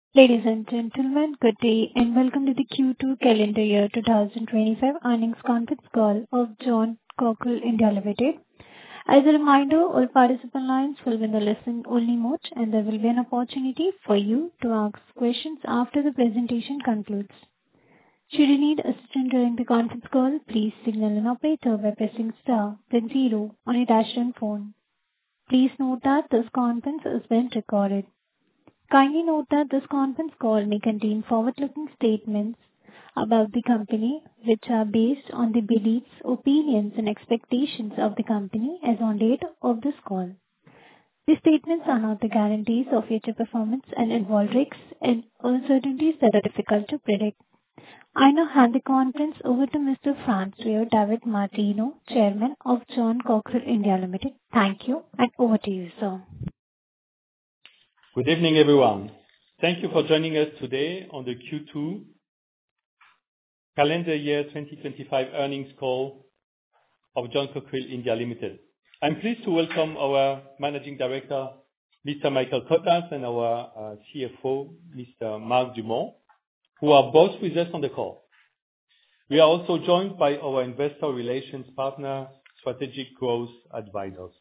Ladies and gentlemen, good day, and welcome to the Q2 calendar year 2025 earnings conference call of John Cockerill India Limited. As a reminder, all participant lines will be in the listen-only mode, and there will be an opportunity for you to ask questions after the presentation concludes. Should you need assistance during the conference call, please signal an operator by pressing star, then zero on your dashboard phone. Please note that this conference is being recorded. Kindly note that this conference call may contain forward-looking statements about the company, which are based on the beliefs, opinions, and expectations of the company as on date of this call. These statements are not the guarantees of future performance and involve risks and uncertainties that are difficult to predict. I now hand the conference over to Mr. Francois David Martino, Chairman of John Cockerill India Limited. Thank you, and over to you, sir. Good evening, everyone. Thank you for joining us today on the Q2 calendar year 2025 earnings call of John Cockerill India Limited. I'm pleased to welcome our Managing Director, Mr. Michael Cottas, and our CFO, Mr. Marc Dumont, who are both with us on the call. We are also joined by our investor relations partner, Strategic Growth Advisors.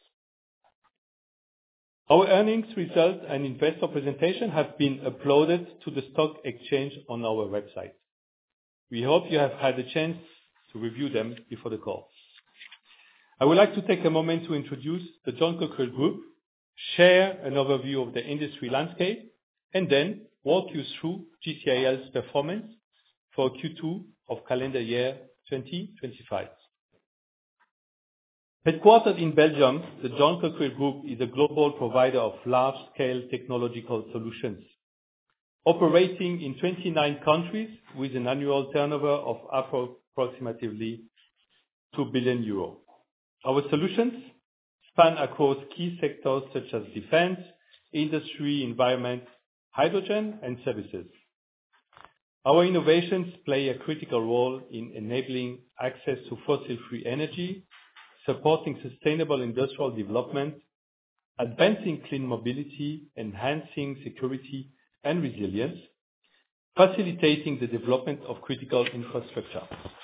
Our earnings results and investor presentation have been uploaded to the stock exchange on our website. We hope you have had a chance to review them before the call. I would like to take a moment to introduce the John Cockerill Group, share an overview of the industry landscape, and then walk you through GCIL's performance for Q2 of calendar year 2025. Headquartered in Belgium, the John Cockerill Group is a global provider of large-scale technological solutions, operating in 29 countries with an annual turnover of approximately 2 billion euros. Our solutions span across key sectors such as defense, industry, environment, hydrogen, and services. Our innovations play a critical role in enabling access to fossil-free energy, supporting sustainable industrial development, advancing clean mobility, enhancing security and resilience, facilitating the development of critical infrastructure.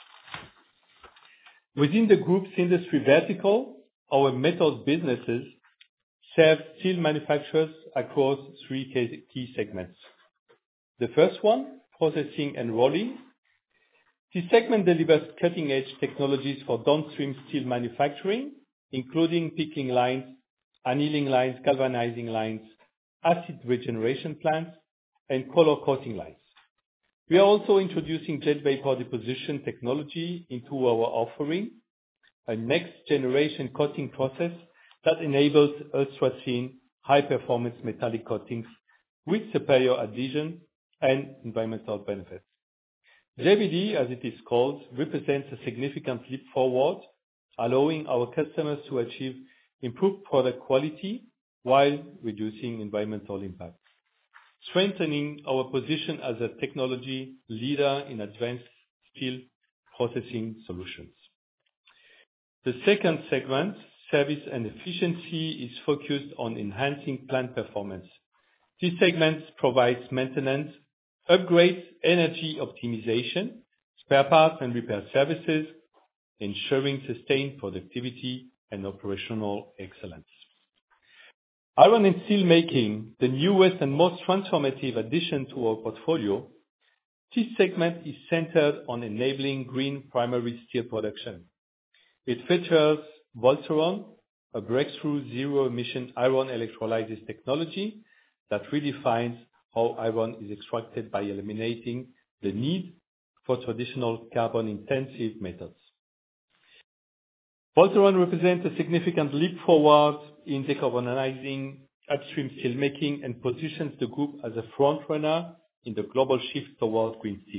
Within the group's industry vertical, our metals businesses serve steel manufacturers across three key segments. The first one, processing and rolling. This segment delivers cutting-edge technologies for downstream steel manufacturing, including pickling lines, annealing lines, galvanizing lines, acid regeneration plants, and color coating lines. We are also introducing jet vapor deposition technology into our offering, a next-generation coating process that enables ultra-thin, high-performance metallic coatings with superior adhesion and environmental benefits. JVD, as it is called, represents a significant leap forward, allowing our customers to achieve improved product quality while reducing environmental impact, strengthening our position as a technology leader in advanced steel processing solutions. The second segment, service and efficiency, is focused on enhancing plant performance. This segment provides maintenance, upgrades, energy optimization, spare parts and repair services, ensuring sustained productivity and operational excellence. Iron and steel making, the newest and most transformative addition to our portfolio, this segment is centered on enabling green primary steel production. It features Volteron, a breakthrough zero-emission iron electrolysis technology that redefines how iron is extracted by eliminating the need for traditional carbon-intensive methods. Volteron represents a significant leap forward in decarbonizing upstream steelmaking and positions the group as a front-runner in the global shift towards green steel.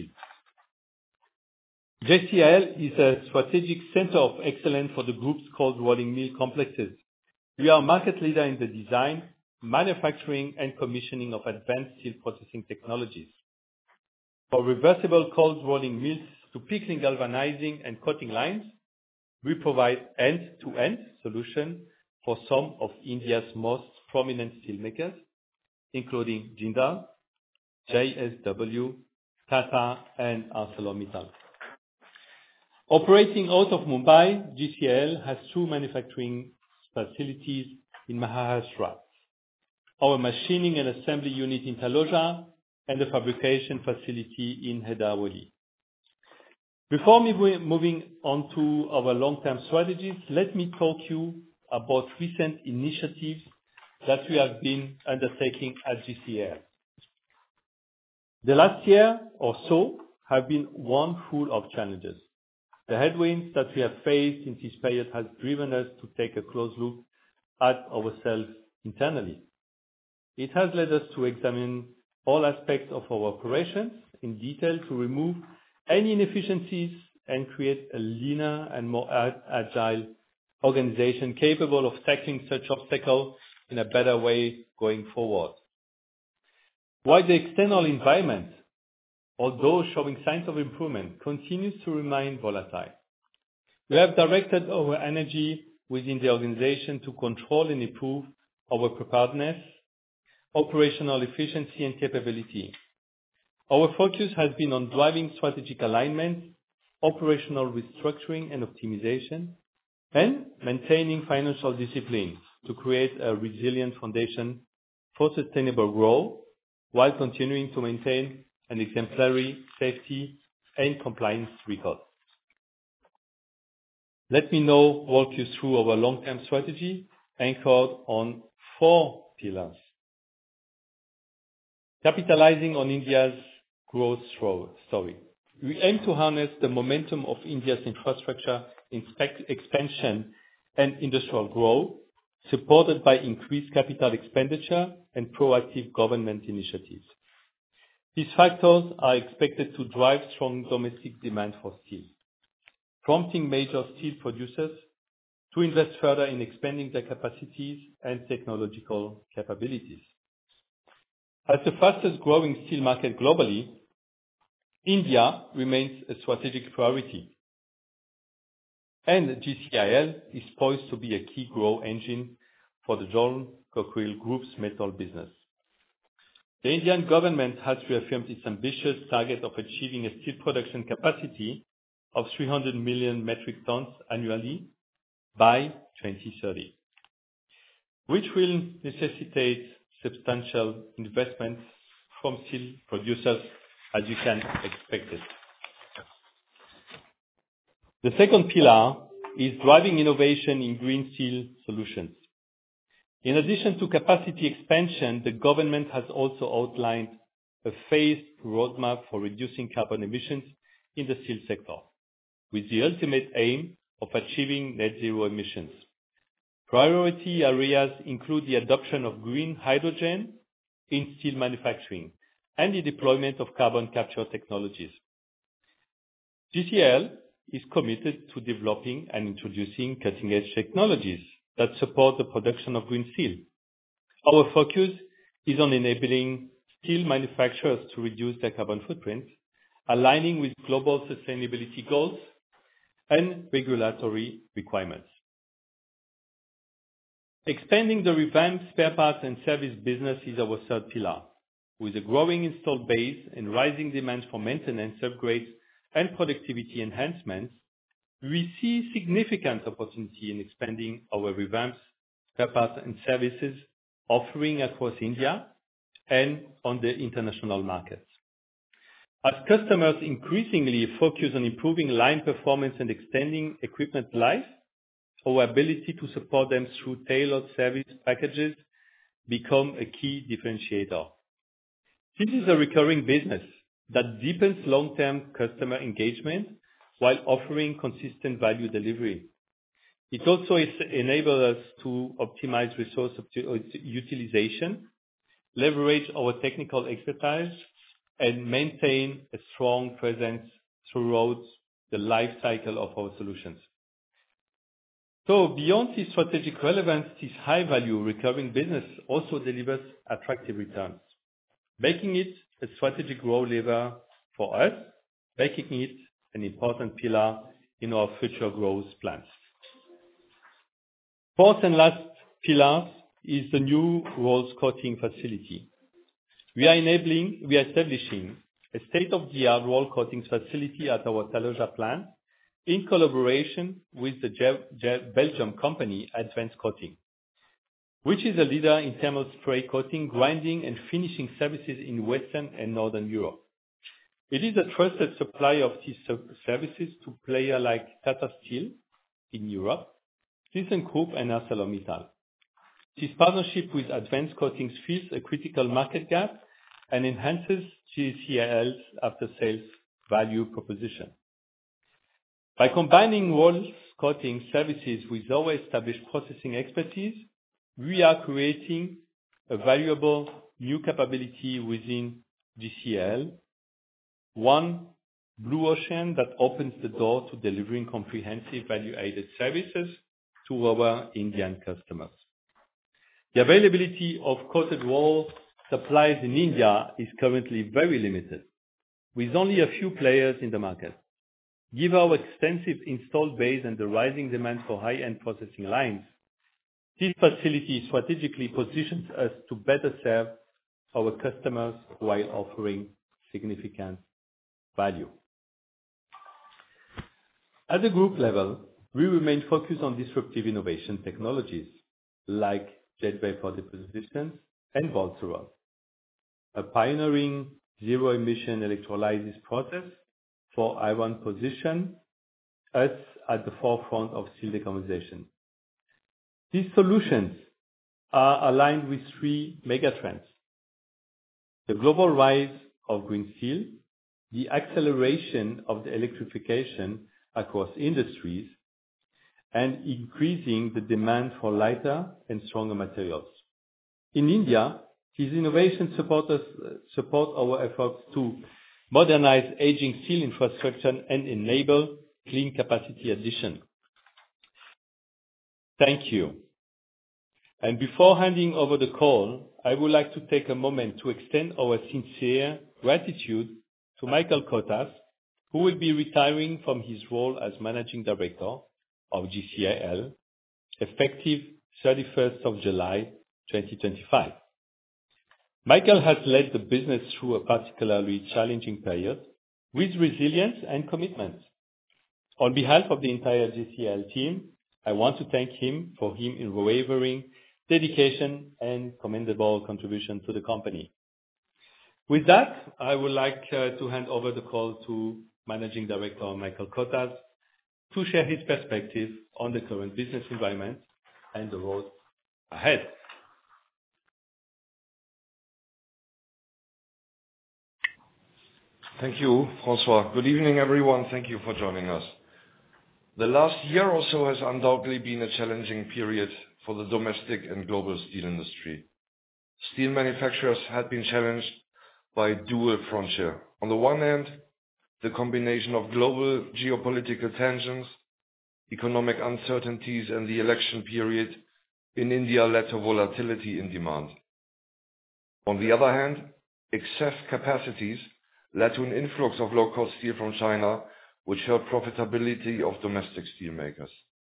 JCIL is a strategic center of excellence for the group's cold rolling mill complexes. We are a market leader in the design, manufacturing, and commissioning of advanced steel processing technologies. For reversible cold rolling mills to pickling, galvanizing, and coating lines, we provide end-to-end solutions for some of India's most prominent steelmakers, including Jindal, JSW, Tata, and ArcelorMittal. Operating out of Mumbai, GCL has two manufacturing facilities in Maharashtra, our machining and assembly unit in Taloja, and the fabrication facility in Hedawali. Before moving on to our long-term strategies, let me talk you about recent initiatives that we have been undertaking at GCL. The last year or so have been one full of challenges. The headwinds that we have faced in this period has driven us to take a close look at ourselves internally. It has led us to examine all aspects of our operations in detail to remove any inefficiencies and create a leaner and more agile organization capable of tackling such obstacles in a better way going forward. While the external environment, although showing signs of improvement, continues to remain volatile, we have directed our energy within the organization to control and improve our preparedness, operational efficiency, and capability. Our focus has been on driving strategic alignment, operational restructuring and optimization, and maintaining financial discipline to create a resilient foundation for sustainable growth while continuing to maintain an exemplary safety and compliance record. Let me now walk you through our long-term strategy anchored on 4 pillars. Capitalizing on India's growth story. We aim to harness the momentum of India's infrastructure expansion and industrial growth, supported by increased capital expenditure and proactive government initiatives. These factors are expected to drive strong domestic demand for steel, prompting major steel producers to invest further in expanding their capacities and technological capabilities. As the fastest growing steel market globally, India remains a strategic priority, and GCIL is poised to be a key growth engine for the John Cockerill Group's metal business. The Indian government has reaffirmed its ambitious target of achieving a steel production capacity of 300 million metric tons annually by 2030, which will necessitate substantial investments from steel producers, as you can expect it. The second pillar is driving innovation in green steel solutions. In addition to capacity expansion, the government has also outlined a phased roadmap for reducing carbon emissions in the steel sector, with the ultimate aim of achieving net zero emissions. Priority areas include the adoption of green hydrogen in steel manufacturing and the deployment of carbon capture technologies. GCL is committed to developing and introducing cutting-edge technologies that support the production of green steel. Our focus is on enabling steel manufacturers to reduce their carbon footprint, aligning with global sustainability goals and regulatory requirements. Expanding the revamped spare parts and service business is our third pillar. With a growing installed base and rising demand for maintenance upgrades and productivity enhancements, we see significant opportunity in expanding our revamped spare parts and services offering across India and on the international markets. As customers increasingly focus on improving line performance and extending equipment life, our ability to support them through tailored service packages become a key differentiator. This is a recurring business that deepens long-term customer engagement while offering consistent value delivery. It also enables us to optimize resource utilization, leverage our technical expertise, and maintain a strong presence throughout the life cycle of our solutions. So beyond its strategic relevance, this high-value recurring business also delivers attractive returns, making it a strategic growth lever for us, making it an important pillar in our future growth plans. Fourth and last pillar is the new rolls coating facility. we are establishing a state-of-the-art roll coatings facility at our Taloja plant in collaboration with the Belgium company Advanced Coating, which is a leader in thermal spray coating, grinding, and finishing services in Western and Northern Europe. It is a trusted supplier of these services to players like Tata Steel in Europe, ThyssenKrupp, and ArcelorMittal. This partnership with Advanced Coatings fills a critical market gap and enhances GCIL's after-sales value proposition. By combining roll coating services with our established processing expertise, we are creating a valuable new capability within GCIL, one blue ocean that opens the door to delivering comprehensive value-added services to our Indian customers. The availability of coated roll supplies in India is currently very limited, with only a few players in the market. Given our extensive installed base and the rising demand for high-end processing lines, this facility strategically positions us to better serve our customers while offering significant value. At the group level, we remain focused on disruptive innovation technologies like jet vapor deposition and Voltron, a pioneering zero-emission electrolysis process for iron position us at the forefront of steel decarbonization. These solutions are aligned with three megatrends: the global rise of green steel, the acceleration of the electrification across industries, and increasing the demand for lighter and stronger materials. In India, these innovations support our efforts to modernize aging steel infrastructure and enable clean capacity addition. Thank you. And before handing over the call, I would like to take a moment to extend our sincere gratitude to Michael Kotas, who will be retiring from his role as Managing Director of GCIL, effective 31st of July 2025. Michael has led the business through a particularly challenging period with resilience and commitment. On behalf of the entire GCIL team, I want to thank him for his unwavering dedication and commendable contribution to the company. With that, I would like to hand over the call to Managing Director Michael Kotas to share his perspective on the current business environment and the road ahead. Thank you, François. Good evening, everyone. Thank you for joining us. The last year or so has undoubtedly been a challenging period for the domestic and global steel industry. Steel manufacturers had been challenged by a dual frontier. On the one hand, the combination of global geopolitical tensions, economic uncertainties, and the election period in India led to volatility in demand. On the other hand, excess capacities led to an influx of low-cost steel from China, which hurt profitability of domestic steel makers.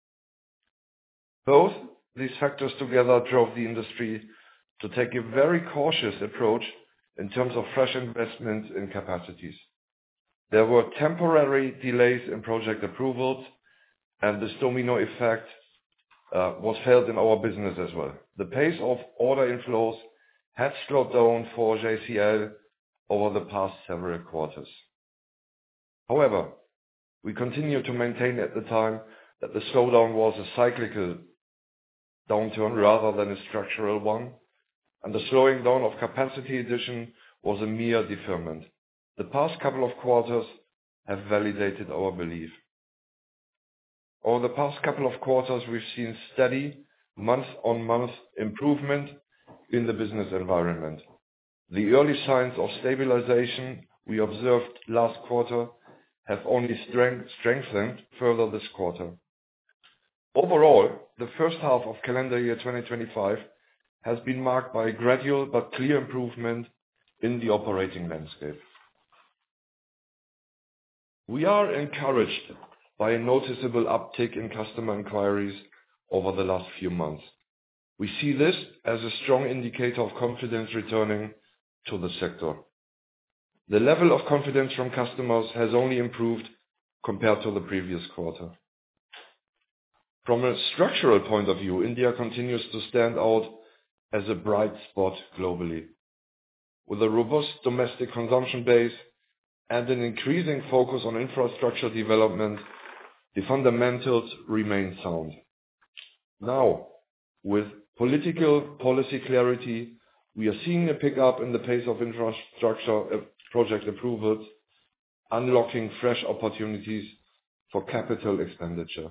Both these factors together drove the industry to take a very cautious approach in terms of fresh investments in capacities. There were temporary delays in project approvals, and this domino effect was felt in our business as well. The pace of order inflows had slowed down for JCL over the past several quarters. However, we continue to maintain at the time that the slowdown was a cyclical downturn rather than a structural one, and the slowing down of capacity addition was a mere deferment. The past couple of quarters have validated our belief. Over the past couple of quarters, we've seen steady month-on-month improvement in the business environment. The early signs of stabilization we observed last quarter have only strengthened further this quarter. Overall, the first half of calendar year 2025 has been marked by a gradual but clear improvement in the operating landscape. We are encouraged by a noticeable uptick in customer inquiries over the last few months. We see this as a strong indicator of confidence returning to the sector. The level of confidence from customers has only improved compared to the previous quarter. From a structural point of view, India continues to stand out as a bright spot globally. With a robust domestic consumption base and an increasing focus on infrastructure development, the fundamentals remain sound. Now, with political policy clarity, we are seeing a pickup in the pace of infrastructure project approvals, unlocking fresh opportunities for capital expenditure.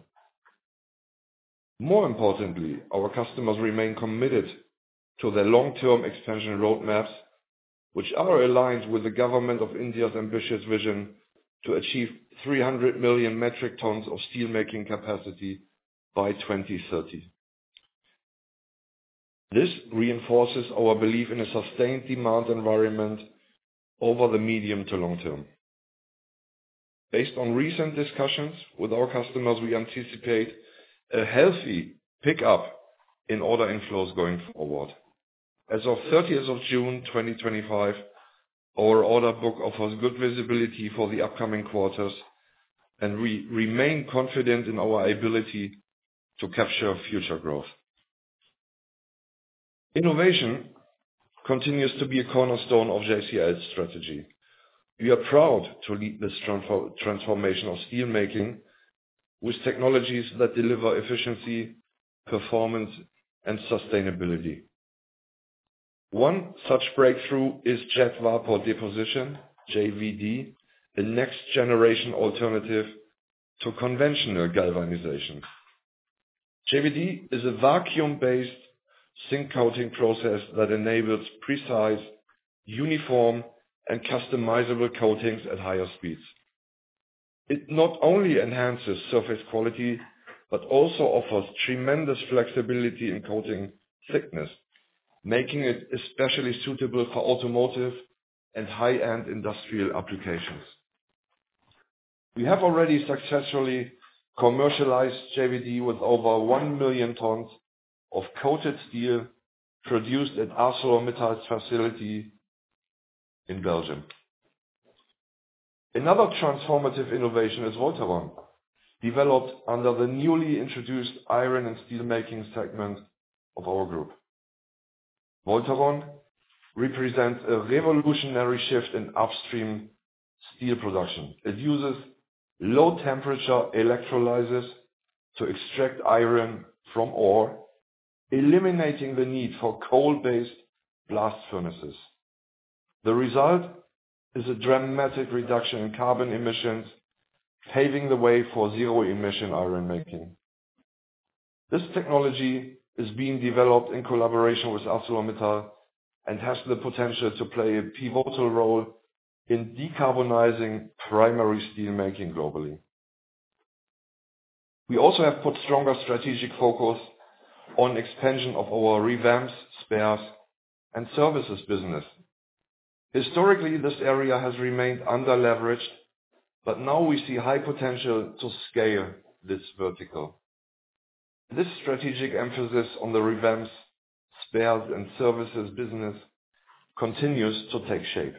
More importantly, our customers remain committed to their long-term expansion roadmaps, which are aligned with the Government of India's ambitious vision to achieve 300 million metric tons of steelmaking capacity by 2030. This reinforces our belief in a sustained demand environment over the medium to long term. Based on recent discussions with our customers, we anticipate a healthy pickup in order inflows going forward. As of 30th of June 2025, our order book offers good visibility for the upcoming quarters, and we remain confident in our ability to capture future growth. Innovation continues to be a cornerstone of JCL's strategy. We are proud to lead this transformation of steelmaking with technologies that deliver efficiency, performance, and sustainability. One such breakthrough is jet vapor deposition, JVD, a next-generation alternative to conventional galvanization. JVD is a vacuum-based zinc coating process that enables precise, uniform, and customizable coatings at higher speeds. It not only enhances surface quality, but also offers tremendous flexibility in coating thickness, making it especially suitable for automotive and high-end industrial applications. We have already successfully commercialized JVD with over 1 million tons of coated steel produced at ArcelorMittal's facility in Belgium. Another transformative innovation is Voltaron, developed under the newly introduced iron and steelmaking segment of our group. Voltaron represents a revolutionary shift in upstream steel production. It uses low-temperature electrolysis to extract iron from ore, eliminating the need for coal-based blast furnaces. The result is a dramatic reduction in carbon emissions, paving the way for zero-emission iron making. This technology is being developed in collaboration with ArcelorMittal and has the potential to play a pivotal role in decarbonizing primary steelmaking globally. We also have put stronger strategic focus on expansion of our revamps, spares, and services business. Historically, this area has remained under-leveraged, but now we see high potential to scale this vertical. This strategic emphasis on the revamps, spares, and services business continues to take shape.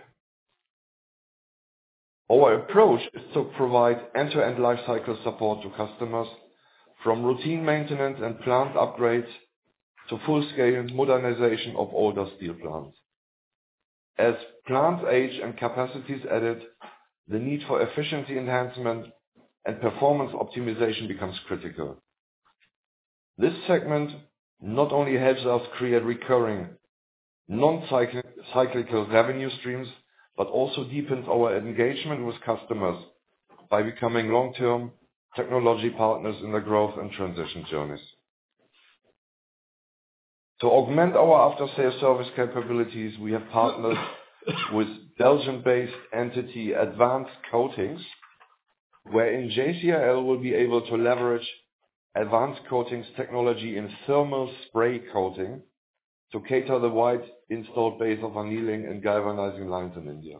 Our approach is to provide end-to-end lifecycle support to customers, from routine maintenance and plant upgrades to full-scale modernization of older steel plants. As plants age and capacities added, the need for efficiency enhancement and performance optimization becomes critical. This segment not only helps us create recurring, non-cyclical revenue streams, but also deepens our engagement with customers by becoming long-term technology partners in their growth and transition journeys. To augment our after-sales service capabilities, we have partnered with Belgium-based entity Advanced Coatings, wherein JCL will be able to leverage Advanced Coatings technology in thermal spray coating to cater the wide installed base of annealing and galvanizing lines in India.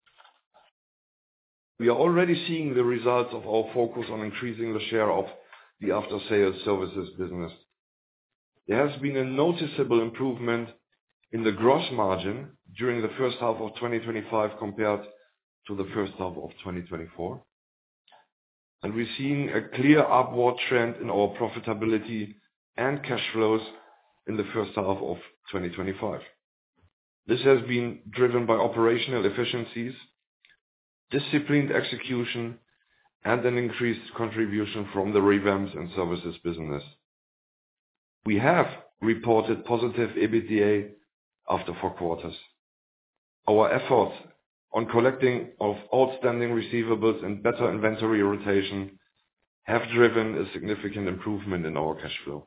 We are already seeing the results of our focus on increasing the share of the after-sales services business. There has been a noticeable improvement in the gross margin during the first half of 2025 compared to the first half of 2024. And we're seeing a clear upward trend in our profitability and cash flows in the first half of 2025. This has been driven by operational efficiencies, disciplined execution, and an increased contribution from the revamps and services business. We have reported positive EBITDA after 4 quarters. Our efforts on collecting of outstanding receivables and better inventory rotation have driven a significant improvement in our cash flow.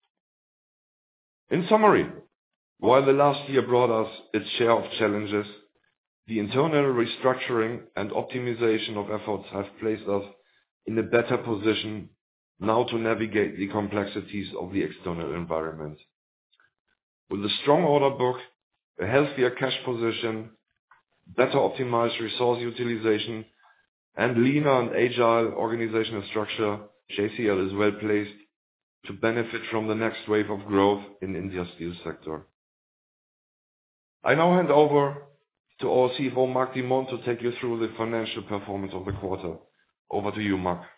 In summary, while the last year brought us its share of challenges, the internal restructuring and optimization of efforts have placed us in a better position now to navigate the complexities of the external environment. With a strong order book, a healthier cash position, better optimized resource utilization, and leaner and agile organizational structure, JCL is well placed to benefit from the next wave of growth in India's steel sector. I now hand over to our CFO, Marc Dimond, to take you through the financial performance of the quarter. Over to you, Marc.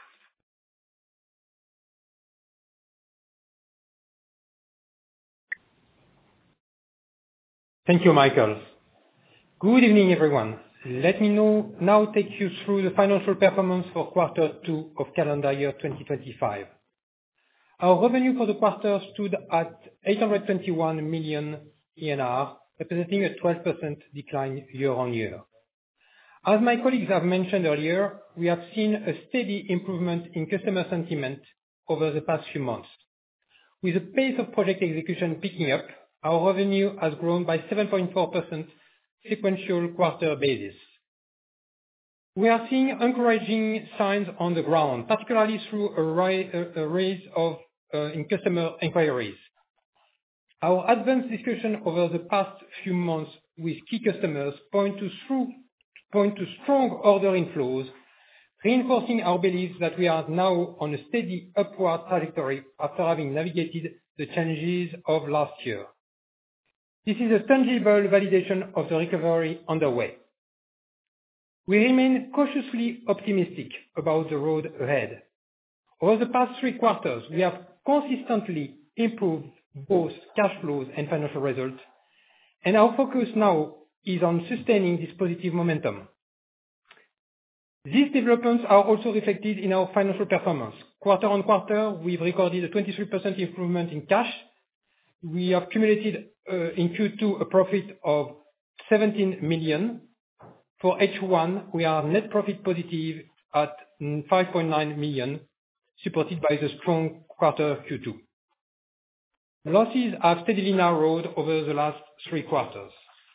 Thank you, Michael. Good evening, everyone. Let me now take you through the financial performance for quarter 2 of calendar year 2025. Our revenue for the quarter stood at 821 million INR, representing a 12% decline year-on-year. As my colleagues have mentioned earlier, we have seen a steady improvement in customer sentiment over the past few months. With the pace of project execution picking up, our revenue has grown by 7.4% sequential quarter basis. We are seeing encouraging signs on the ground, particularly through a rise in customer inquiries. Our advanced discussion over the past few months with key customers point to strong order inflows, reinforcing our belief that we are now on a steady upward trajectory after having navigated the challenges of last year. This is a tangible validation of the recovery underway. We remain cautiously optimistic about the road ahead. Over the past 3 quarters, we have consistently improved both cash flows and financial results, and our focus now is on sustaining this positive momentum. These developments are also reflected in our financial performance. Quarter on quarter, we've recorded a 23% improvement in cash. We have accumulated in Q2 a profit of 17 million. For H1, we are net profit positive at 5.9 million, supported by the strong quarter Q2. Losses have steadily narrowed over the last 3 quarters.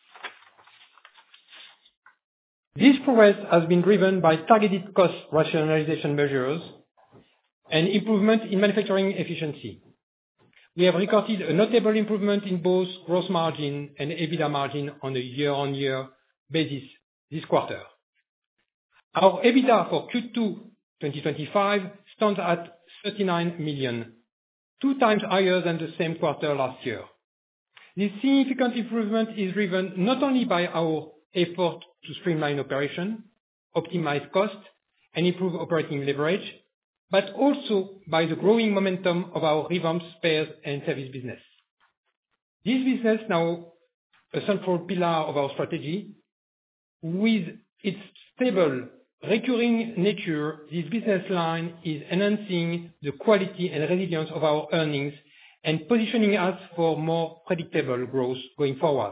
This progress has been driven by targeted cost rationalization measures and improvement in manufacturing efficiency. We have recorded a notable improvement in both gross margin and EBITDA margin on a year-on-year basis this quarter. Our EBITDA for Q2 2025 stands at 39 million, 2 times higher than the same quarter last year. This significant improvement is driven not only by our effort to streamline operation, optimize costs, and improve operating leverage, but also by the growing momentum of our revamped spares and service business. This business, now a central pillar of our strategy, with its stable, recurring nature, this business line is enhancing the quality and resilience of our earnings and positioning us for more predictable growth going forward.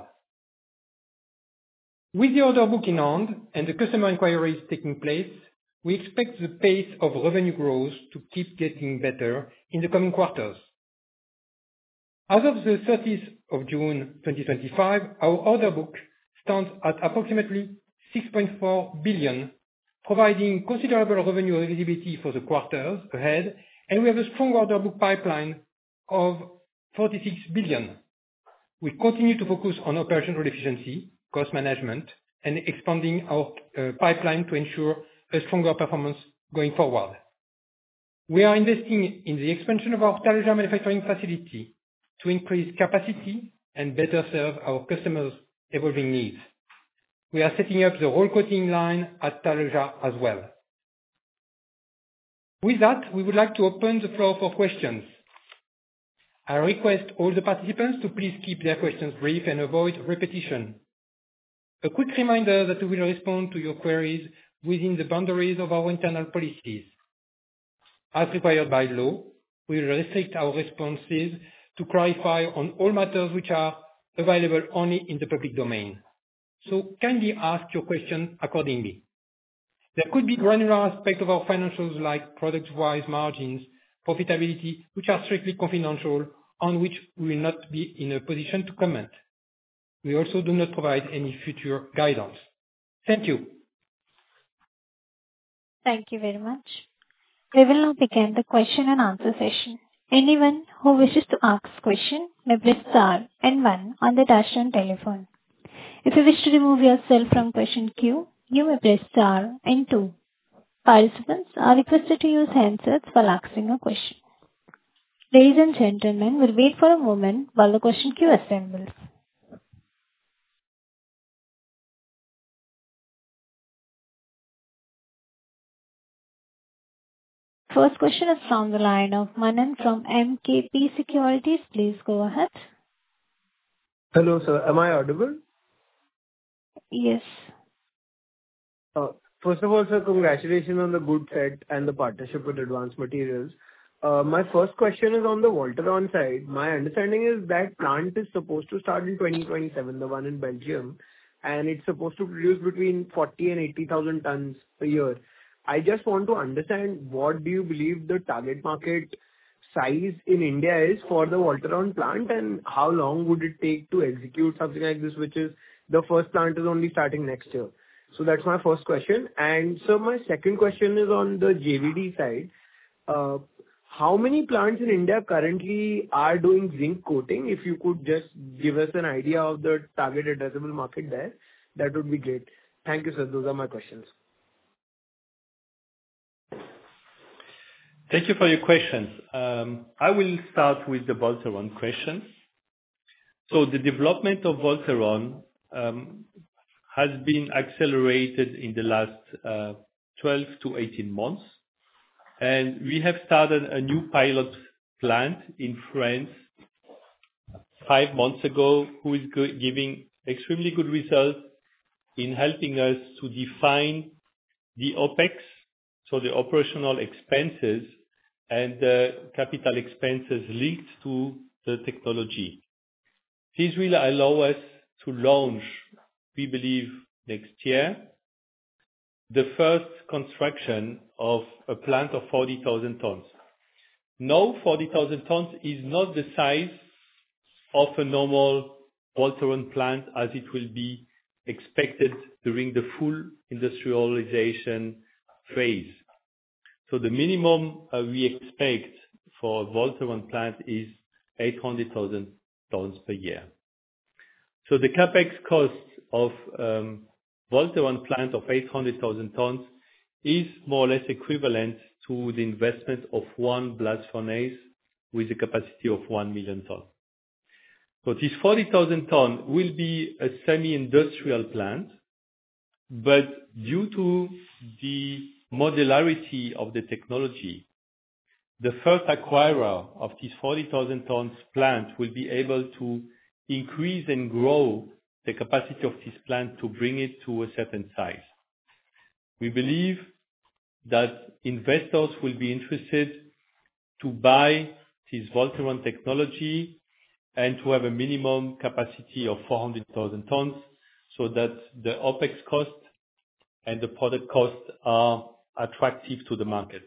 With the order book in hand and the customer inquiries taking place, we expect the pace of revenue growth to keep getting better in the coming quarters. As of the 30th of June 2025, our order book stands at approximately 6.4 billion, providing considerable revenue visibility for the quarters ahead, and we have a strong order book pipeline of 46 billion. We continue to focus on operational efficiency, cost management, and expanding our pipeline to ensure a stronger performance going forward. We are investing in the expansion of our Taloja manufacturing facility to increase capacity and better serve our customers evolving needs. We are setting up the roll coating line at Taloja as well. With that, we would like to open the floor for questions. I request all the participants to please keep their questions brief and avoid repetition. A quick reminder that we will respond to your queries within the boundaries of our internal policies. As required by law, we will restrict our responses to clarify on all matters which are available only in the public domain. So kindly ask your question accordingly. There could be granular aspects of our financials like product-wise margins, profitability, which are strictly confidential, on which we will not be in a position to comment. We also do not provide any future guidance. Thank you. Thank you very much. We will now begin the question and answer session. Anyone who wishes to ask a question may press star and one on the touchtone telephone. If you wish to remove yourself from question queue, you may press star and two. Participants are requested to use handsets while asking a question. Ladies and gentlemen, we'll wait for a moment while the question queue assembles. First question is from the line of Manan from MKP Securities. Please go ahead. Hello, sir. Am I audible? Yes. First of all, sir, congratulations on the good set and the partnership with Advanced Materials. My first question is on the Volteron side. My understanding is that plant is supposed to start in 2027, the one in Belgium, and it's supposed to produce between 40 and 80,000 tons a year. I just want to understand, what do you believe the target market size in India is for the Volteron plant, and how long would it take to execute something like this, which is the first plant is only starting next year? So that's my first question. And so my second question is on the JVD side. How many plants in India currently are doing zinc coating? If you could just give us an idea of the target addressable market there, that would be great. Thank you, sir. Those are my questions. Thank you for your questions. I will start with the Volteron question. So the development of Volteron has been accelerated in the last 12 to 18 months. And we have started a new pilot plant in France 5 months ago, who is giving extremely good results in helping us to define the OPEX, so the operational expenses and the capital expenses linked to the technology. This will allow us to launch, we believe, next year, the first construction of a plant of 40,000 tons. Now, 40,000 tons is not the size of a normal Volteron plant as it will be expected during the full industrialization phase. So the minimum we expect for a Volteron plant is 800,000 tons per year. So the capex cost of Volteron plant of 800,000 tons is more or less equivalent to the investment of one blast furnace with a capacity of 1 million tons. So this 40,000 tons will be a semi-industrial plant, but due to the modularity of the technology, the first acquirer of this 40,000 tons plant will be able to increase and grow the capacity of this plant to bring it to a certain size. We believe that investors will be interested to buy this Volteron technology and to have a minimum capacity of 400,000 tons, so that the OPEX cost and the product cost are attractive to the market.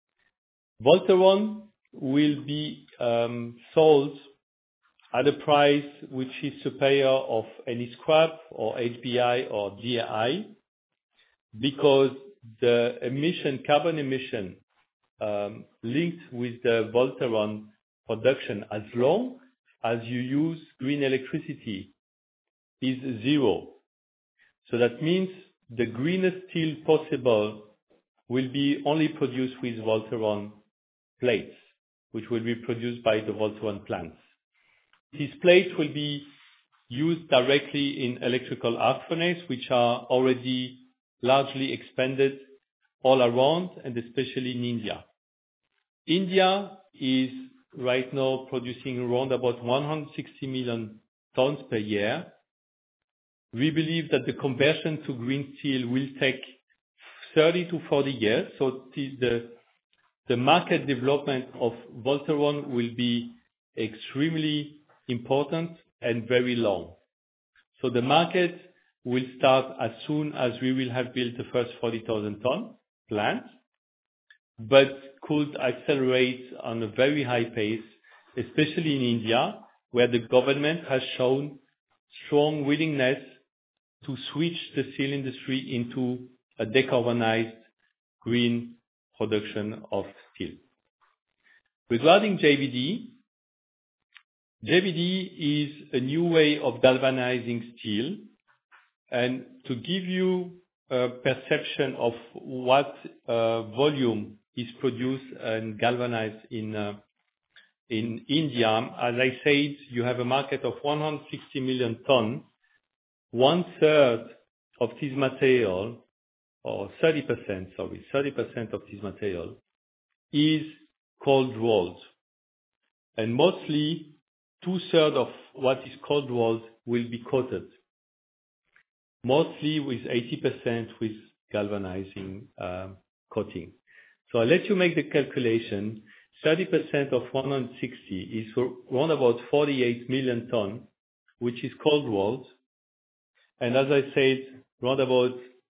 Volteron will be sold at a price which is superior of any scrap or HBI or DRI, because the carbon emission linked with the Volteron production, as long as you use green electricity, is zero. So that means the greenest steel possible will be only produced with Volteron plates, which will be produced by the Volteron plants. These plates will be used directly in electrical arc furnace, which are already largely expanded all around, and especially in India. India is right now producing around about 160 million tons per year. We believe that the conversion to green steel will take 30 to 40 years. So the market development of Volteron will be extremely important and very long. So the market will start as soon as we will have built the first 40,000 ton plant, but could accelerate on a very high pace, especially in India, where the government has shown strong willingness to switch the steel industry into a decarbonized green production of steel. Regarding JVD is a new way of galvanizing steel, and to give you a perception of what volume is produced and galvanized in India, as I said, you have a market of 160 million tons. 1/3 of this material, or 30% of this material is cold rolled, and mostly 2/3 of what is cold rolled will be coated, mostly with 80% with galvanizing coating. So I'll let you make the calculation. 30% of 160 is around about 48 million ton, which is cold rolled, and as I said, around about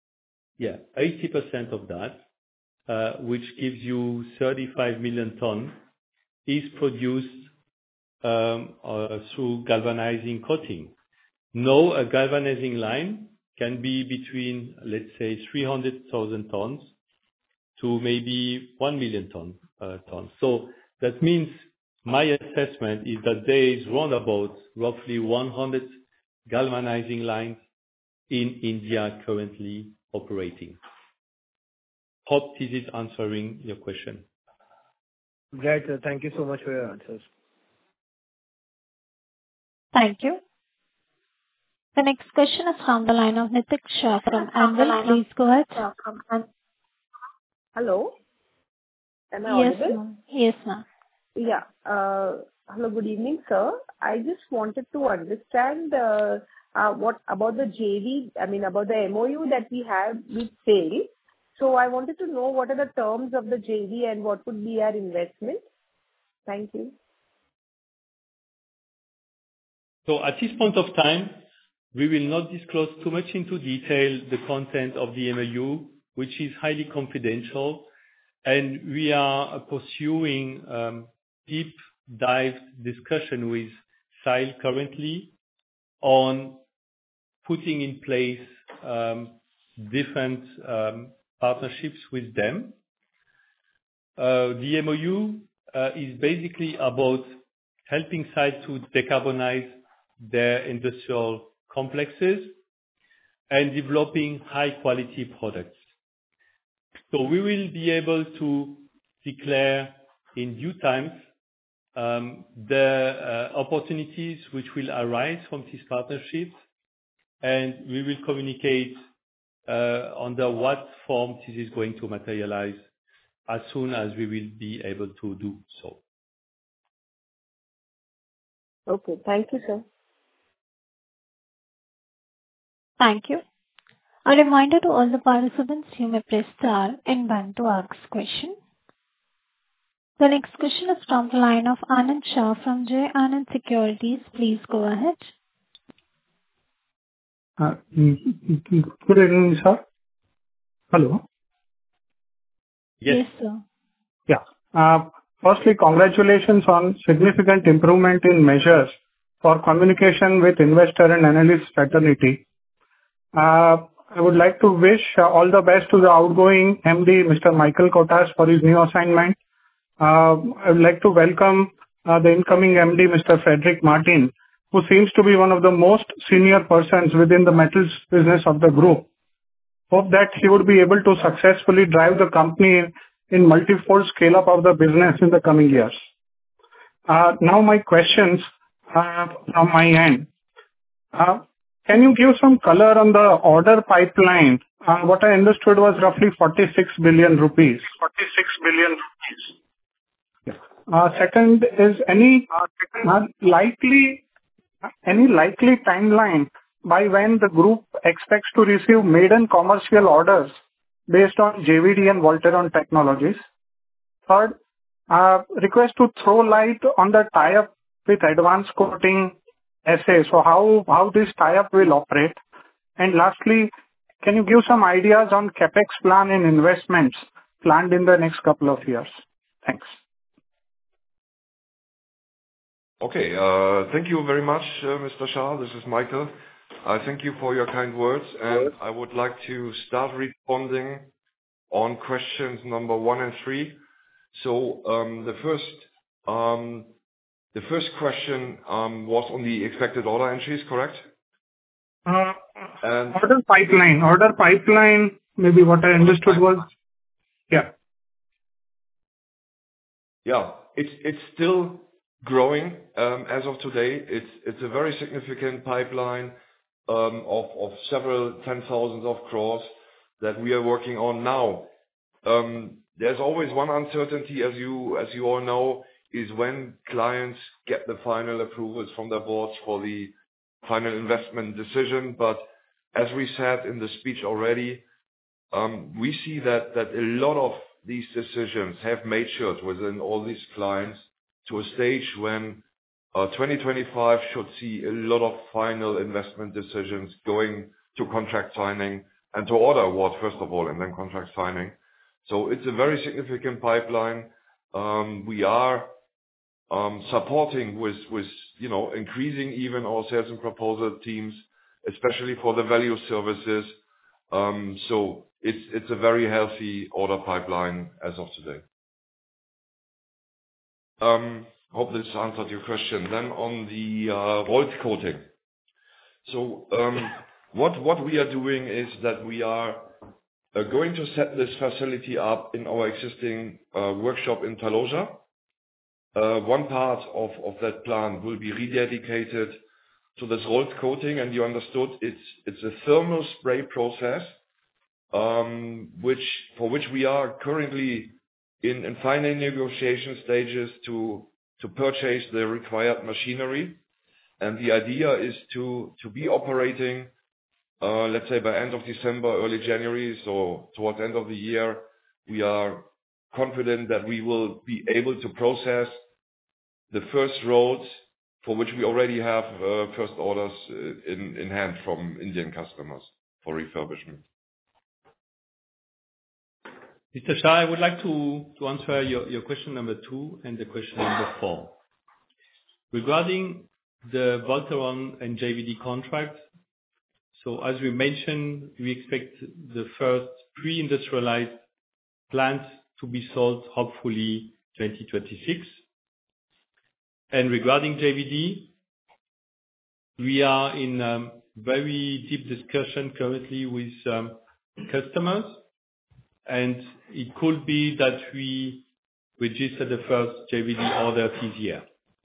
80% of that, which gives you 35 million ton, is produced through galvanizing coating. Now, a galvanizing line can be between, let's say, 300,000 tons to maybe 1 million tons. So that means my assessment is that there is round about roughly 100 galvanizing lines in India currently operating. Hope this is answering your question. Great, sir. Thank you so much for your answers. Thank you. The next question is from the line of Nitik Shah from Anvil. Please go ahead. Hello? Am I Yes, audible? ma'am. Yes, ma'am. Yeah. Hello, good evening, sir. I just wanted to understand what about the JV, about the MOU that we have with SAIL. So I wanted to know what are the terms of the JV and what would be our investment. Thank you. So at this point of time, we will not disclose too much into detail the content of the MOU, which is highly confidential, and we are pursuing deep dive discussion with SAIL currently on putting in place different partnerships with them. The MOU is basically about helping SAIL to decarbonize their industrial complexes and developing high quality products. So we will be able to declare in due time the opportunities which will arise from this partnership, and we will communicate under what form this is going to materialize as soon as we will be able to do so. Okay. Thank you, sir. Thank you. A reminder to all the participants, you may press star and one to ask question. The next question is from the line of Anand Shah from Jay Anand Securities. Please go ahead. Good evening, sir. Hello. Yes, sir. Yeah. Firstly, congratulations on significant improvement in measures for communication with investor and analyst fraternity. I would like to wish all the best to the outgoing MD, Mr. Michael Kotas, for his new assignment. I would like to welcome the incoming MD, Mr. Frederick Martin, who seems to be one of the most senior persons within the metals business of the group. Hope that he would be able to successfully drive the company in multifold scale-up of the business in the coming years. Now my questions from my end. Can you give some color on the order pipeline? What I understood was roughly 46 billion rupees. Second, is any likely timeline by when the group expects to receive maiden commercial orders based on JVD and Volteron technologies? Third, request to throw light on the tie-up with Advanced Coating SA. So how this tie-up will operate? And lastly, can you give some ideas on CapEx plan and investments planned in the next couple of years? Thanks. Okay. Thank you very much, Mr. Shah. This is Michael. I thank you for your kind words, and I would like to start responding on questions number 1 and 3. So, the first question was on the expected order entries, correct? And Order pipeline, maybe what I understood was... Yeah. Yeah. It's still growing. As of today, it's a very significant pipeline of several 10,000 of crores that we are working on now. There's always one uncertainty, as you all know, is when clients get the final approvals from their boards for the final investment decision. But as we said in the speech already, we see that a lot of these decisions have matured within all these clients to a stage when 2025 should see a lot of final investment decisions going to contract signing and to order award, first of all, and then contract signing. So it's a very significant pipeline. We are supporting with increasing even our sales and proposal teams, especially for the value services. So it's a very healthy order pipeline as of today. Hope this answered your question. Then on the Volt coating. So what we are doing is that we are going to set this facility up in our existing workshop in Taloja. One part of that plant will be rededicated to this Volt coating, and you understood it's a thermal spray process, for which we are currently in final negotiation stages to purchase the required machinery. And the idea is to be operating, let's say by end of December, early January, so towards the end of the year. We are confident that we will be able to process the first rolls, for which we already have first orders in hand from Indian customers for refurbishment. Mr. Shah, I would like to answer your question number 2 and the question number 4. Regarding the Volteron and JVD contract, so as we mentioned, we expect the first pre-industrialized plants to be sold hopefully 2026. And regarding JVD, we are in very deep discussion currently with customers, and it could be that we register the first JVD order this year.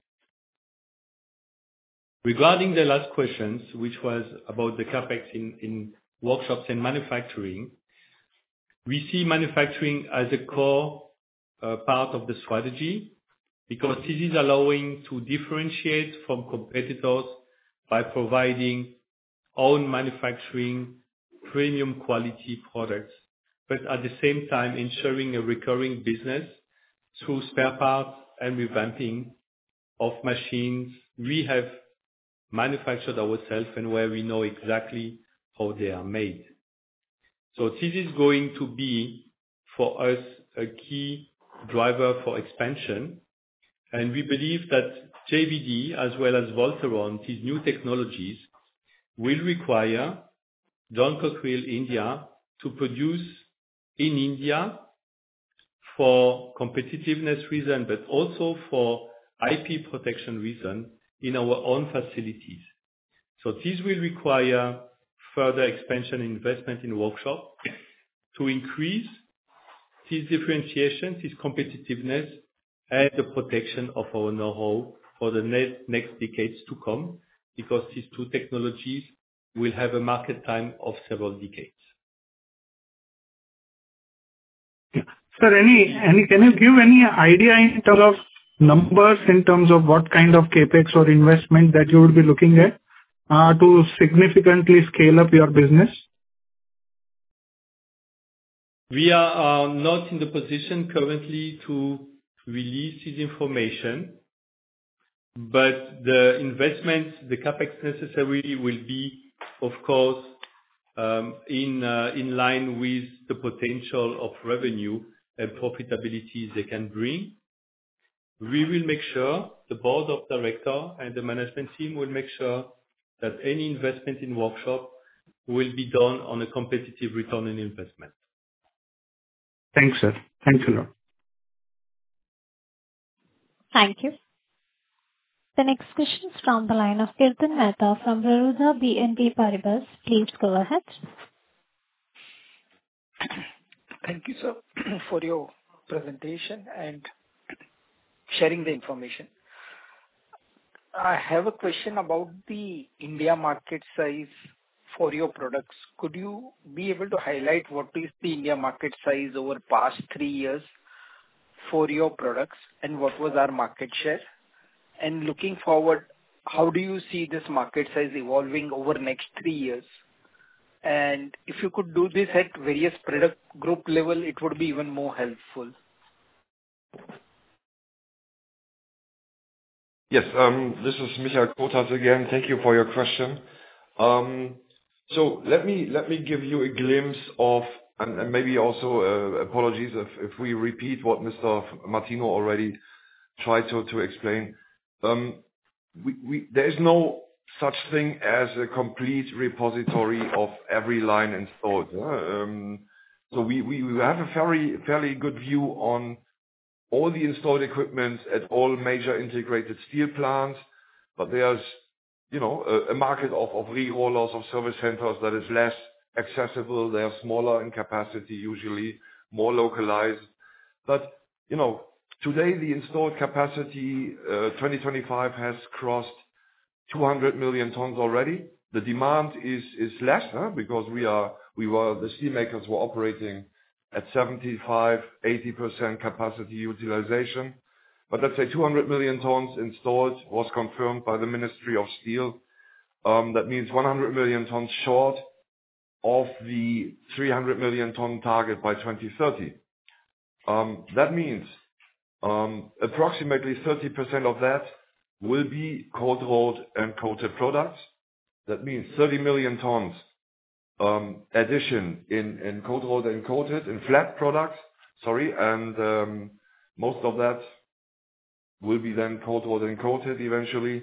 Regarding the last questions, which was about the CapEx in workshops and manufacturing, we see manufacturing as a core part of the strategy, because this is allowing to differentiate from competitors by providing own manufacturing premium quality products, but at the same time ensuring a recurring business through spare parts and revamping of machines we have manufactured ourselves and where we know exactly how they are made. So this is going to be for us a key driver for expansion. And we believe that JVD as well as Volteron, these new technologies, will require John Cockerill India to produce in India for competitiveness reason, but also for IP protection reason in our own facilities. So this will require further expansion investment in workshop to increase this differentiation, this competitiveness, and the protection of our know-how for the next decades to come, because these two technologies will have a market time of several decades. Sir, can you give any idea in terms of numbers, in terms of what kind of CapEx or investment that you would be looking at to significantly scale up your business? We are not in the position currently to release this information, but the investments, the CapEx necessary will be, of course, in line with the potential of revenue and profitability they can bring. We will make sure, the board of directors and the management team will make sure that any investment in workshop will be done on a competitive return on investment. Thanks, sir. Thanks a lot. Thank you. The next question is from the line of Kirtan Mehta from Baroda BNP Paribas. Please go ahead. Thank you, sir, for your presentation and sharing the information. I have a question about the India market size for your products. Could you be able to highlight what is the India market size over past 3 years for your products, and what was our market share? And looking forward, how do you see this market size evolving over the next 3 years? And if you could do this at various product group level, it would be even more helpful. Yes, this is Michael Kotas again. Thank you for your question. So let me give you a glimpse of, and maybe also apologies if we repeat what Mr. Martino already tried to explain. There is no such thing as a complete repository of every line installed. So we have a fairly good view on all the installed equipment at all major integrated steel plants, but there's, you know, a market of re-rollers, of service centers that is less accessible. They are smaller in capacity, usually more localized. But, you know, today the installed capacity, 2025 has crossed 200 million tons already. The demand is less, because the steel makers were operating at 75-80% capacity utilization. But let's say 200 million tons installed was confirmed by the Ministry of Steel. That means 100 million tons short of the 300 million ton target by 2030. That means approximately 30% of that will be cold rolled and coated products. That means 30 million tons addition in cold rolled and coated in flat products. And most of that will be then cold rolled and coated eventually.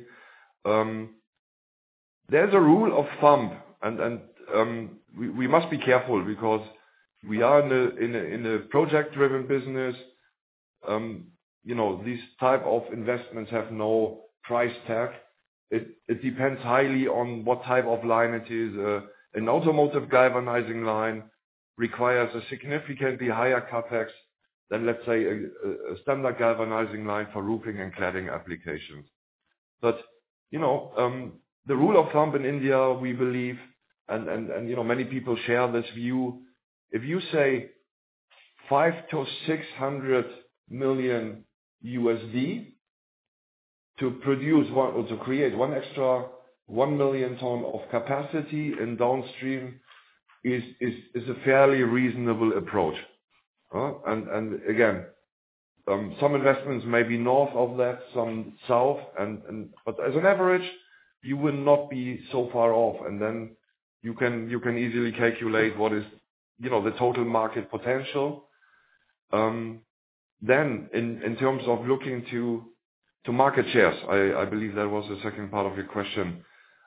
There's a rule of thumb, and we must be careful because we are in a project-driven business. You know, these type of investments have no price tag. It depends highly on what type of line it is. An automotive galvanizing line requires a significantly higher CapEx than, let's say, a standard galvanizing line for roofing and cladding applications. But, you know, the rule of thumb in India, we believe, and you know, many people share this view. If you say $500 to $600 million to produce one, or to create one extra 1 million ton of capacity in downstream is a fairly reasonable approach. And again, some investments may be north of that, some south, but as an average, you will not be so far off. And then you can easily calculate what is, you know, the total market potential. Then in terms of looking to market shares, I believe that was the second part of your question.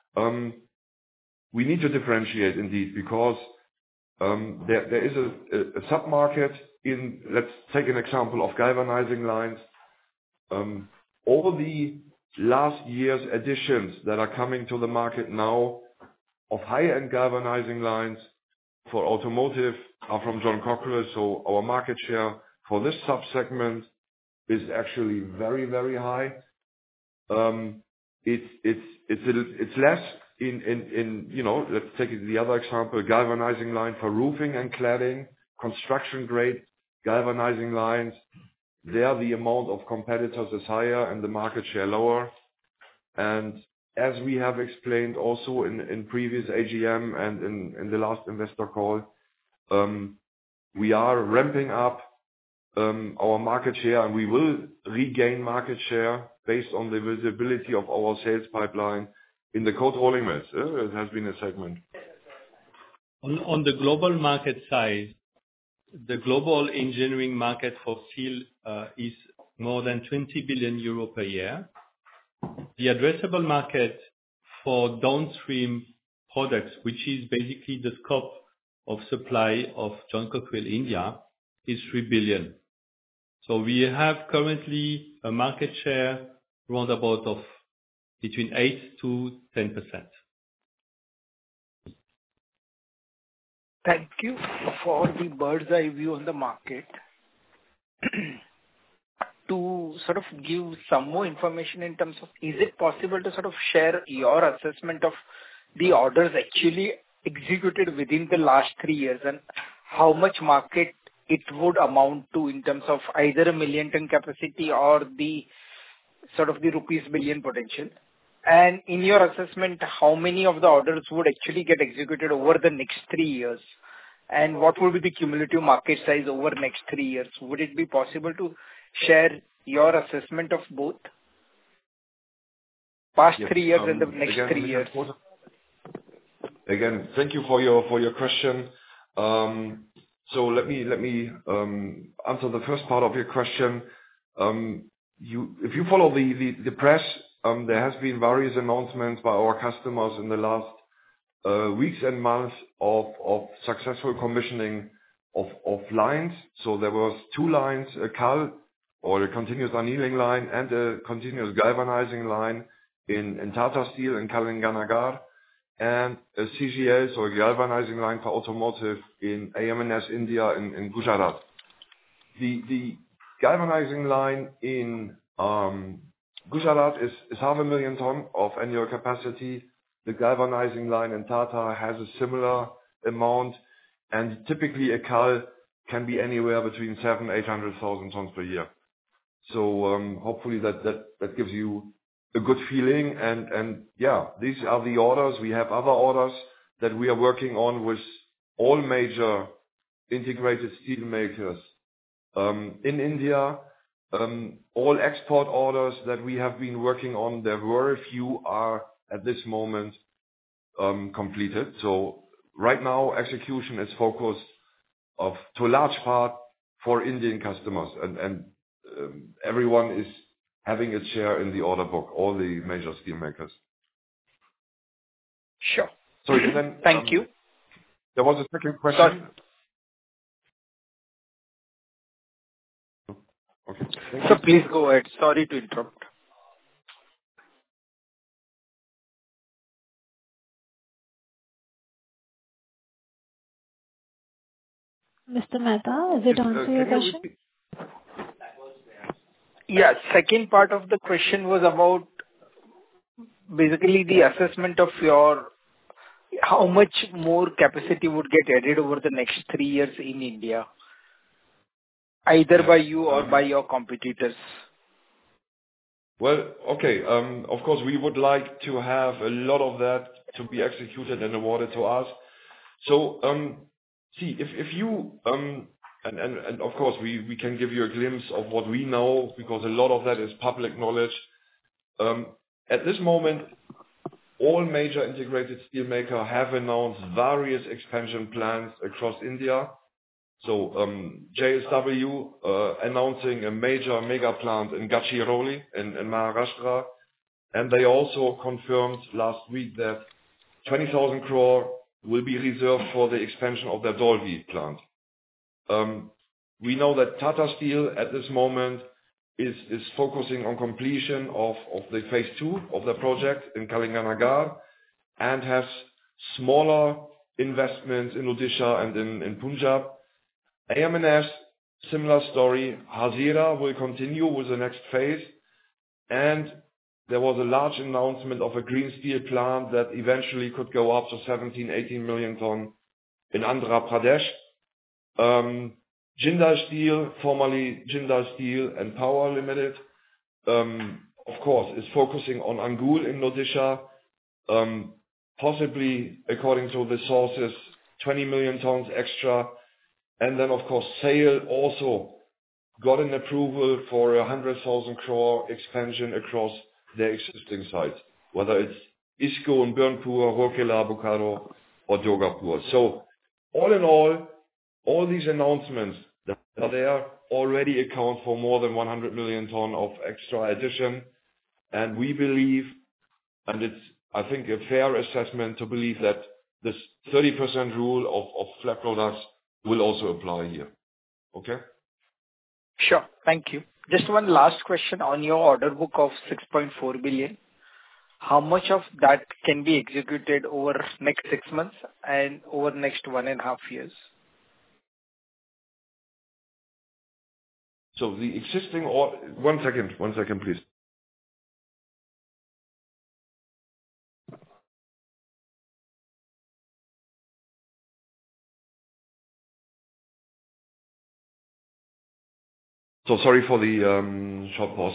We need to differentiate indeed, because there is a sub-market in, let's take an example of galvanizing lines. All the last year's additions that are coming to the market now of high-end galvanizing lines for automotive are from John Cockerill. So our market share for this sub-segment is actually very, very high. it's less in let's take the other example, galvanizing line for roofing and cladding, construction grade galvanizing lines. There, the amount of competitors is higher and the market share lower. And as we have explained also in previous AGM and in the last investor call, we are ramping up our market share, and we will regain market share based on the visibility of our sales pipeline in the cold rolling mills. It has been a segment. On the global market side, the global engineering market for steel is more than 20 billion euro per year. The addressable market for downstream products, which is basically the scope of supply of John Cockerill India, is 3 billion. So we have currently a market share round about of between 8 to 10%. Thank you for the bird's eye view on the market. To sort of give some more information in terms of, is it possible to sort of share your assessment of the orders actually executed within the last 3 years, and how much market it would amount to in terms of either a million ton capacity or the sort of the rupees billion potential? And in your assessment, how many of the orders would actually get executed over the next 3 years? And what would be the cumulative market size over the next 3 years? Would it be possible to share your assessment of both past 3 years and the next 3 years? Again, thank you for your question. So let me answer the first part of your question. If you follow the press, there has been various announcements by our customers in the last weeks and months of successful commissioning of lines. So there was 2 lines, a CAL, or a continuous annealing line, and a continuous galvanizing line in Tata Steel in Kalinganagar, and a CGL, so a galvanizing line for automotive in AMNS India in Gujarat. The galvanizing line in Gujarat is 500,000 tons of annual capacity. The galvanizing line in Tata has a similar amount, and typically a CAL can be anywhere between 700,000 and 800,000 tons per year. So hopefully that gives you a good feeling. And yeah, these are the orders. We have other orders that we are working on with all major integrated steel makers in India. All export orders that we have been working on, there were a few, are at this moment completed. So right now, execution is focused to a large part for Indian customers, and everyone is having a share in the order book, all the major steel makers. Sure. Sorry, then, thank you. There was a second question. Sorry. Okay. So please go ahead. Sorry to interrupt. Mr. Mehta, is it answer your question? Yeah, second part of the question was about basically the assessment of your, how much more capacity would get added over the next 3 years in India, either by you or by your competitors. Well, okay. Of course, we would like to have a lot of that to be executed and awarded to us. So, see, if you and of course we can give you a glimpse of what we know, because a lot of that is public knowledge. At this moment, all major integrated steel makers have announced various expansion plans across India. So JSW announcing a major mega plant in Gadchiroli in Maharashtra, and they also confirmed last week that 20,000 crore will be reserved for the expansion of their Dolvi plant. We know that Tata Steel at this moment is focusing on completion of the phase 2 of the project in Kalinganagar, and has smaller investments in Odisha and in Punjab. AMNS, similar story. Hazira will continue with the next phase, and there was a large announcement of a green steel plant that eventually could go up to 17, 18 million ton in Andhra Pradesh. Jindal Steel, formerly Jindal Steel and Power Limited, of course, is focusing on Angul in Odisha, possibly, according to the sources, 20 million tons extra. And then, of course, SAIL also got an approval for a 100,000 crore expansion across their existing sites, whether it's ISCO in Burnpur, Rourkela, Bokaro, or Durgapur. So all in all these announcements that are there already account for more than 100 million ton of extra addition. And we believe, and it's, I think, a fair assessment to believe that this 30% rule of flat products will also apply here. Okay? Sure. Thank you. Just one last question on your order book of 6.4 billion. How much of that can be executed over next 6 months and over next 1.5 years? So the existing or 1 second, please. So sorry for the short pause.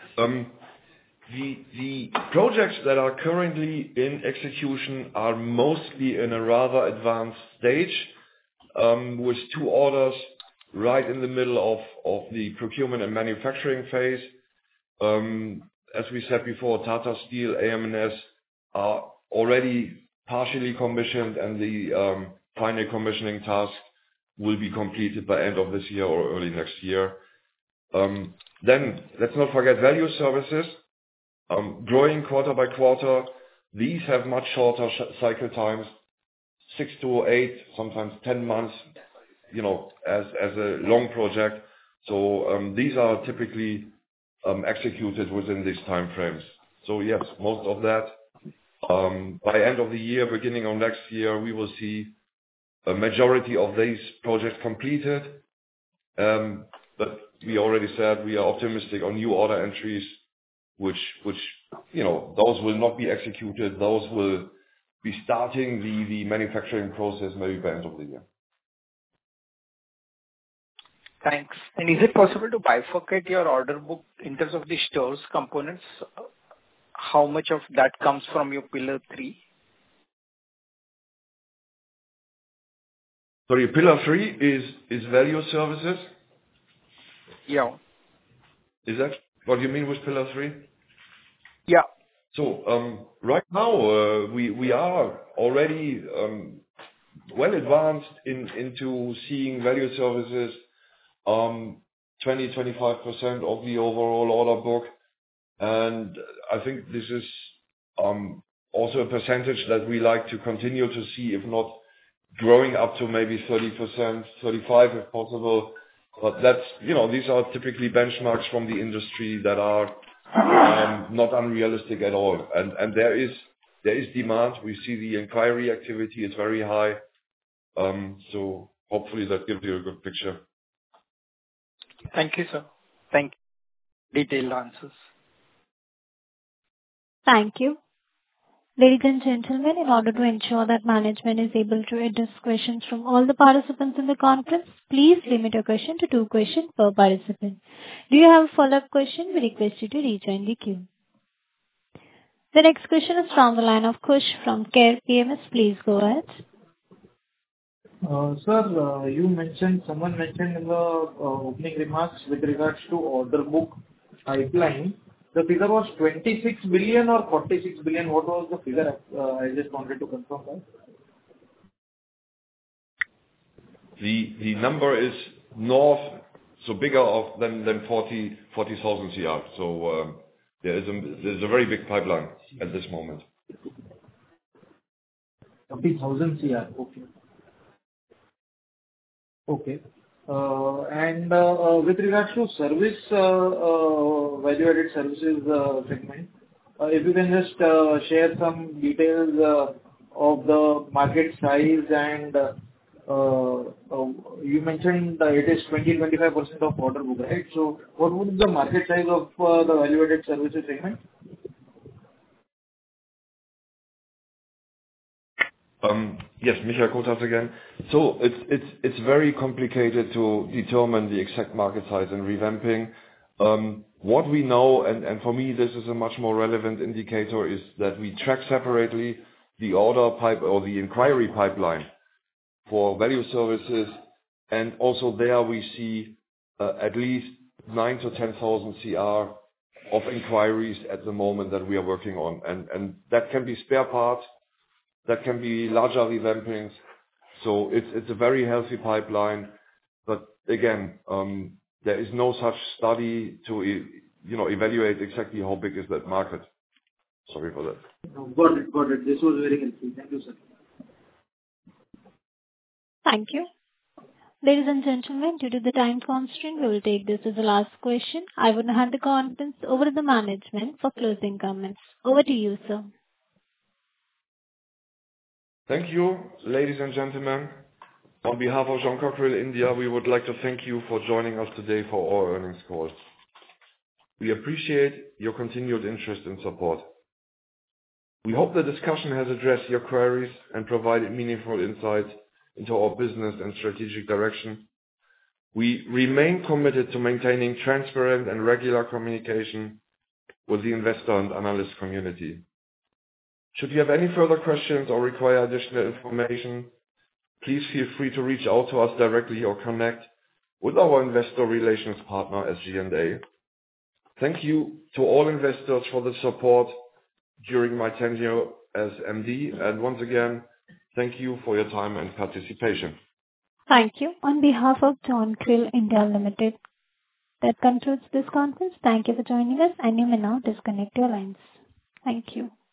The projects that are currently in execution are mostly in a rather advanced stage, with 2 orders right in the middle of the procurement and manufacturing phase. As we said before, Tata Steel, AM/NS are already partially commissioned, and the final commissioning task will be completed by end of this year or early next year. Then let's not forget value services, growing quarter by quarter. These have much shorter cycle times, 6 to 8, sometimes 10 months, as a long project. So these are typically executed within these time frames. So yes, most of that. By end of the year, beginning of next year, we will see a majority of these projects completed. But we already said we are optimistic on new order entries, which those will not be executed. Those will be starting the manufacturing process maybe by end of the year. Thanks. And is it possible to bifurcate your order book in terms of the stores components? How much of that comes from your pillar 3? Sorry, pillar 3 is value services? Yeah. Is that what you mean with pillar 3? Yeah. So right now we are already well advanced into seeing value services 20-25% of the overall order book, and I think this is also a percentage that we like to continue to see, if not growing up to maybe 30%, 35% if possible. But that's these are typically benchmarks from the industry that are not unrealistic at all. And there is demand. We see the inquiry activity is very high. So hopefully that gives you a good picture. Thank you, sir. Thank you. Detailed answers. Thank you. Ladies and gentlemen, in order to ensure that management is able to address questions from all the participants in the conference, please limit your question to 2 questions per participant. Do you have a follow-up question? We request you to rejoin the queue. The next question is from the line of Kush from Care PMS. Please go ahead. Sir, someone mentioned in the opening remarks with regards to order book pipeline, the figure was 26 billion or 46 billion. What was the figure? I just wanted to confirm that. The number is north, so bigger than 40,000 CR. So there's a very big pipeline at this moment. 40,000 CR. Okay. Okay. And with regards to service, value-added services segment, if you can just share some details of the market size, and you mentioned that it is 20-25% of order book, right? So what would be the market size of the value-added services segment? Yes, Michael Kotas again. So it's very complicated to determine the exact market size and revamping. What we know, and for me, this is a much more relevant indicator, is that we track separately the order pipe or the inquiry pipeline for value services, and also there we see at least 9,000 to 10,000 CR of inquiries at the moment that we are working on. And that can be spare parts, that can be larger revampings. So it's a very healthy pipeline. But again, there is no such study to evaluate exactly how big is that market. Sorry for that. Got it. Got it. This was very helpful. Thank you, sir. Thank you. Ladies and gentlemen, due to the time constraint, we will take this as the last question. I would now hand the conference over to the management for closing comments. Over to you, sir. Thank you, ladies and gentlemen. On behalf of John Cockerell India, we would like to thank you for joining us today for our earnings call. We appreciate your continued interest and support. We hope the discussion has addressed your queries and provided meaningful insights into our business and strategic direction. We remain committed to maintaining transparent and regular communication with the investor and analyst community. Should you have any further questions or require additional information, please feel free to reach out to us directly or connect with our investor relations partner, SG&A. Thank you to all investors for the support during my tenure as MD, and once again, thank you for your time and participation. Thank you. On behalf of John Krill India Limited, that concludes this conference. Thank you for joining us, and you may now disconnect your lines. Thank you.